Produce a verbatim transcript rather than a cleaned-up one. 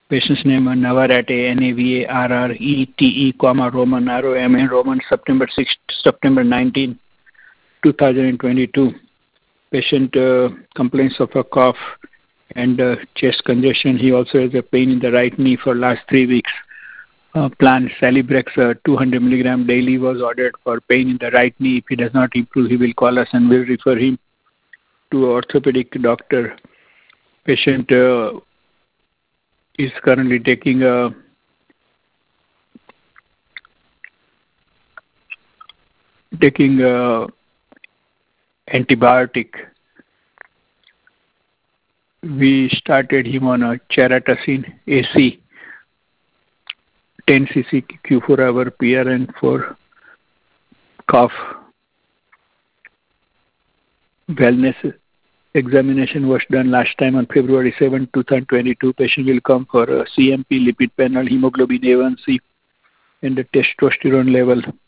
Patient's name Navarrete, N A V A R R E T E, comma, Roman, R O M N, Roman, September sixth, September nineteenth, two thousand twenty-two. Patient uh, complains of a cough and uh, chest congestion. He also has a pain in the right knee for last three weeks. Uh, plan Celebrex uh, two hundred milligram daily was ordered for pain in the right knee. If he does not improve, he will call us and we'll refer him to an orthopedic doctor. Patient uh, is currently taking a taking a antibiotic. We started him on a Cheratacin A C, ten C C Q four hour P R N for cough. Wellness examination was done last time on February seventh, two thousand twenty-two. Patient will come for a C M P, lipid panel, hemoglobin A one C, and the testosterone level.